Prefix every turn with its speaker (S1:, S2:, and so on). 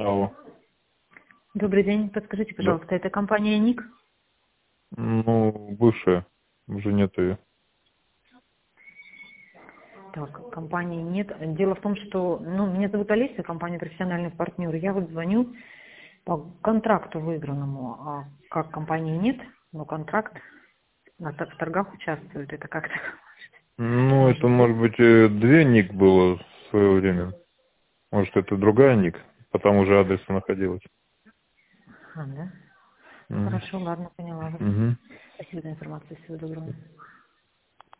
S1: Алло.
S2: Добрый день. Подскажите,
S1: Да.
S2: пожалуйста, это компания НИК?
S1: Ну, бывшая. Уже нет ее.
S2: Так, компании нет. Дело в том, что, меня зовут Олеся, компания «Профессиональный партнер». Я вот звоню по контракту выигранному. А как компании нет, но контракт в торгах участвует. Это как-то
S1: Ну, это
S2: может быть.
S1: может быть две ник было в свое время. Может, это другая ник, по тому же адресу находилась.
S2: А, да?
S1: Мгм.
S2: Хорошо, ладно, поняла вас.
S1: Мгм.
S2: Спасибо за информацию. Всего доброго.